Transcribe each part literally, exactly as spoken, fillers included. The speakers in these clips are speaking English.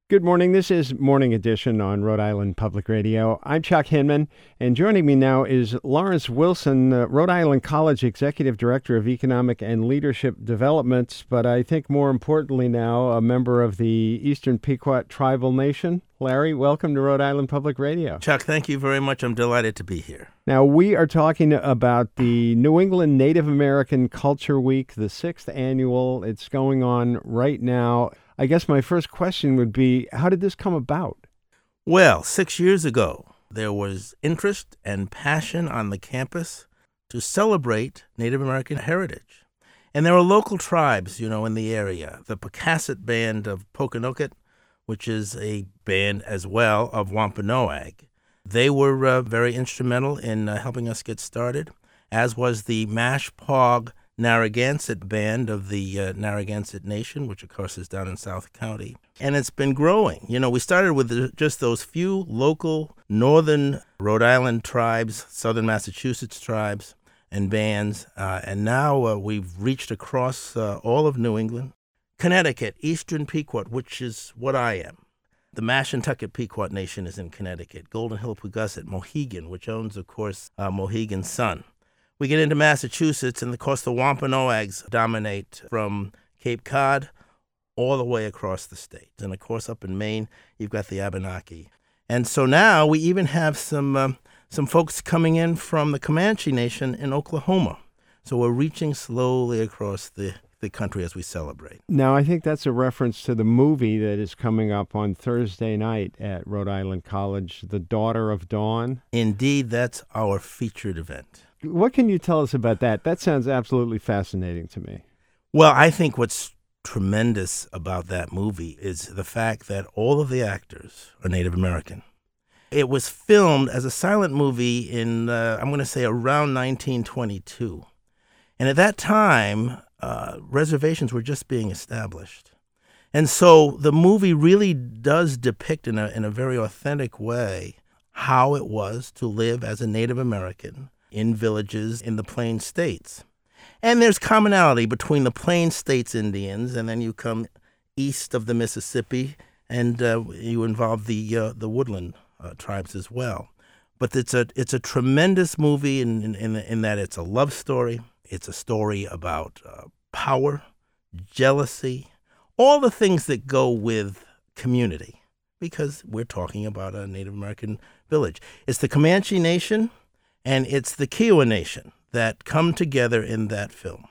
Good morning. This is Morning Edition on Rhode Island Public Radio. I'm Chuck Hinman, and joining me now is Lawrence Wilson, uh, Rhode Island College Executive Director of Economic and Leadership Development, but I think more importantly now, a member of the Eastern Pequot Tribal Nation. Larry, welcome to Rhode Island Public Radio. Chuck, thank you very much. I'm delighted to be here. Now, we are talking about the New England Native American Culture Week, the sixth annual. It's going on right now. I guess my first question would be, how did this come about? Well, six years ago, there was interest and passion on the campus to celebrate Native American heritage. And there are local tribes, you know, in the area. The Pocasset Band of Pokanoket, which is a band as well of Wampanoag. They were uh, very instrumental in uh, helping us get started, as was the Mashpog Narragansett Band of the uh, Narragansett Nation, which of course is down in South County. And it's been growing. You know, we started with the, just those few local northern Rhode Island tribes, southern Massachusetts tribes and bands, uh, and now uh, we've reached across uh, all of New England. Connecticut, Eastern Pequot, which is what I am. The Mashantucket Pequot Nation is in Connecticut. Golden Hill Pugusset, Mohegan, which owns, of course, uh, Mohegan's Sun. We get into Massachusetts, and of course the Wampanoags dominate from Cape Cod all the way across the state. And of course up in Maine, you've got the Abenaki. And so now we even have some uh, some folks coming in from the Comanche Nation in Oklahoma. So we're reaching slowly across the, the country as we celebrate. Now, I think that's a reference to the movie that is coming up on Thursday night at Rhode Island College, The Daughter of Dawn. Indeed, that's our featured event. What can you tell us about that? That sounds absolutely fascinating to me. Well, I think what's tremendous about that movie is the fact that all of the actors are Native American. It was filmed as a silent movie in, uh, I'm going to say, around nineteen twenty-two. And at that time, uh, reservations were just being established. And so the movie really does depict in a, in a very authentic way how it was to live as a Native American in villages in the Plain States. And there's commonality between the Plain States Indians, and then you come east of the Mississippi, and uh, you involve the uh, the woodland uh, tribes as well. But it's a it's a tremendous movie in in, in, in that it's a love story. It's a story about uh, power, jealousy, all the things that go with community, because we're talking about a Native American village. It's the Comanche Nation, and it's the Kiowa Nation that come together in that film.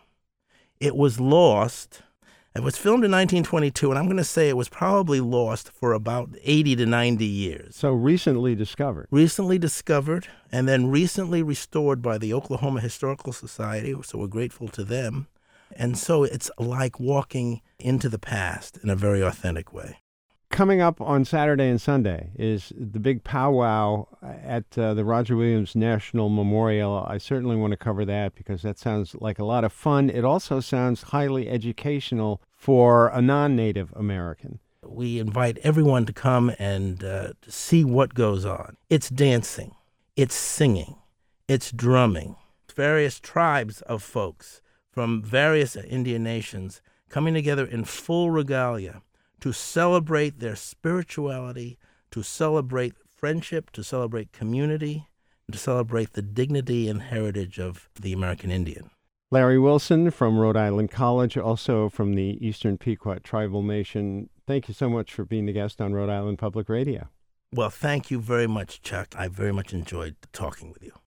It was lost. It was filmed in nineteen twenty-two, and I'm going to say it was probably lost for about eighty to ninety years. So recently discovered. Recently discovered, and then recently restored by the Oklahoma Historical Society, so we're grateful to them. And so it's like walking into the past in a very authentic way. Coming up on Saturday and Sunday is the big powwow at uh, the Roger Williams National Memorial. I certainly want to cover that because that sounds like a lot of fun. It also sounds highly educational for a non-Native American. We invite everyone to come and uh, to see what goes on. It's dancing, it's singing, it's drumming. Various tribes of folks from various Indian nations coming together in full regalia to celebrate their spirituality, to celebrate friendship, to celebrate community, and to celebrate the dignity and heritage of the American Indian. Larry Wilson from Rhode Island College, also from the Eastern Pequot Tribal Nation. Thank you so much for being a guest on Rhode Island Public Radio. Well, thank you very much, Chuck. I very much enjoyed talking with you.